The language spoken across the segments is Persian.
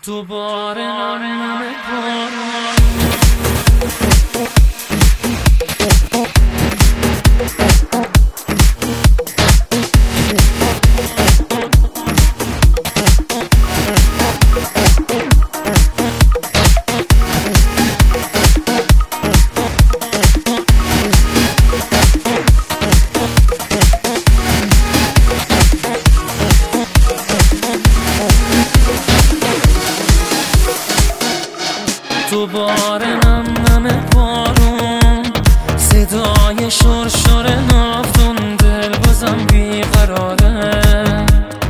دوباره نام باران دوباره نم بارون صدای شرشر نافتون دل بازم بیقراره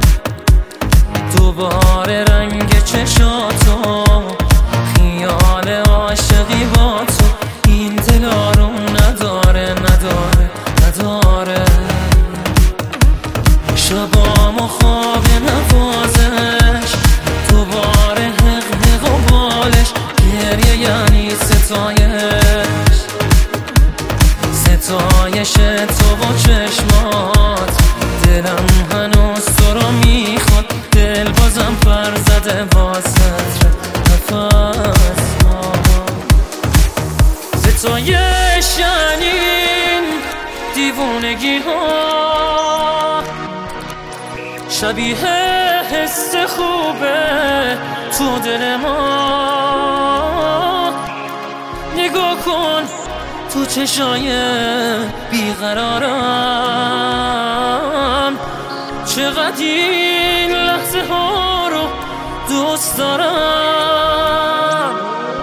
دوباره رنگ چشاتو خیال عاشقی با تو این دل آروم نداره شبام و خواب نوازش دوباره حق و بالش گریه یعنی ستایش تو با چشمات دلم هنوز تو رو میخواد دل بازم پر زده با سطر نفس ستایش یعنی دیوونگی ها شبیه حس خوبه تو دل ما نگاه کن تو چشای بیقرارم چقدر این لحظه ها رو دوست دارم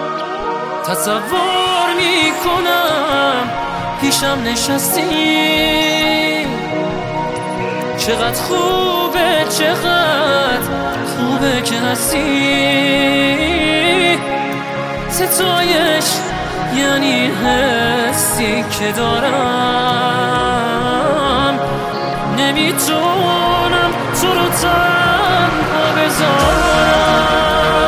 تصور میکنم پیشم نشستی چقدر خوبه که هستی ستایش یعنی حسی که دارم نمیتونم تو رو تنها بذارم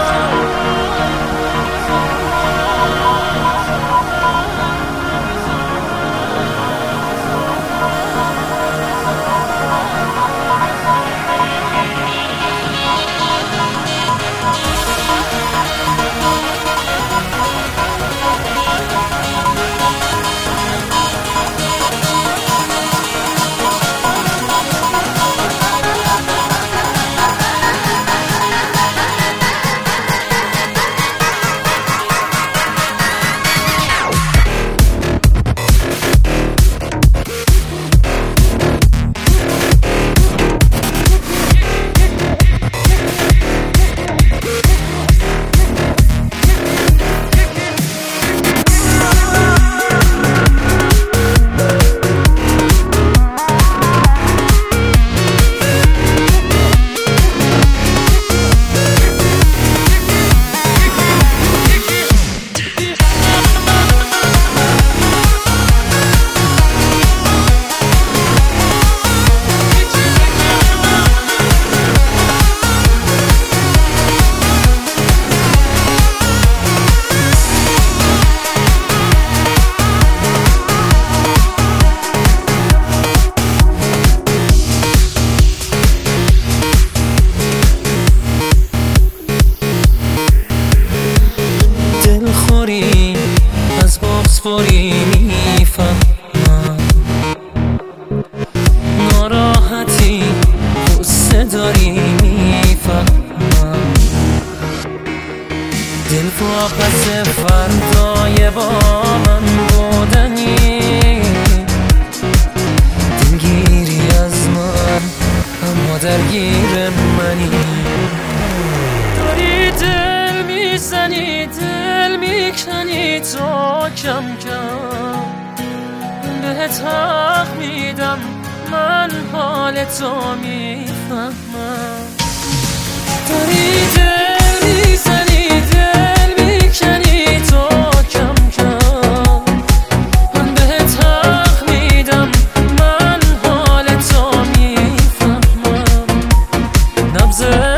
از بغض‌خوری میفهمم ناراحتی غصه داری میفهمم دل واپس فردای با من بودنی دلگیری از من اما درگیر منی داری دل میزنی دل میکنی تو کم کم بهت حق میدم من حال تو میفهمم داری دل میزنی دل میکنی تو کم کم من بهت حق میدم من حال تو میفهمم نبض